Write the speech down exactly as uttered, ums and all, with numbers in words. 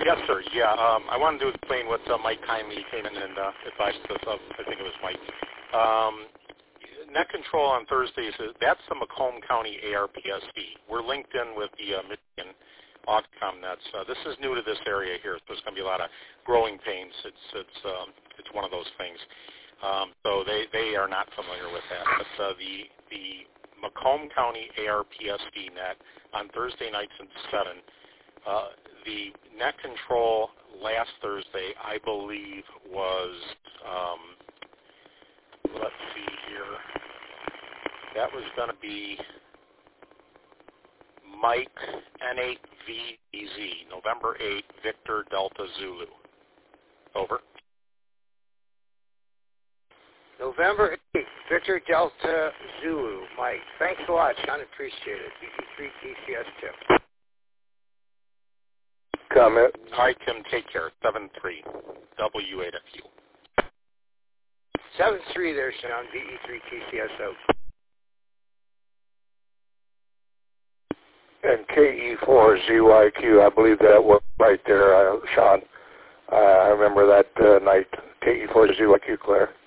Yes, sir. Yeah, um, I wanted to explain what uh, Mike kindly came in and uh, advised us of. I think it was Mike. Um, net control on Thursdays, uh, that's the Macomb County A R P S D. We're linked in with the uh, Michigan Auticom nets. Uh, this is new to this area here. There's going to be a lot of growing pains. It's it's um, it's one of those things. Um, so they, they are not familiar with that. But uh, the the Macomb County A R P S D net on Thursday nights at seven. Uh, the net control last Thursday, I believe, was, um, let's see here, that was going to be Mike N eight V Z, November eighth, Victor Delta Zulu. Over. November eighth, Victor Delta Zulu. Mike, thanks a lot, Sean. Appreciate it. B G three T C S tip. Comment. All right, Tim, take care. seven three W eight F U. seven three there, Sean. B E three T C S O. And K E four Z Y Q, I believe that was right there, uh, Sean. Uh, I remember that uh, night. K E four Z Y Q, Claire.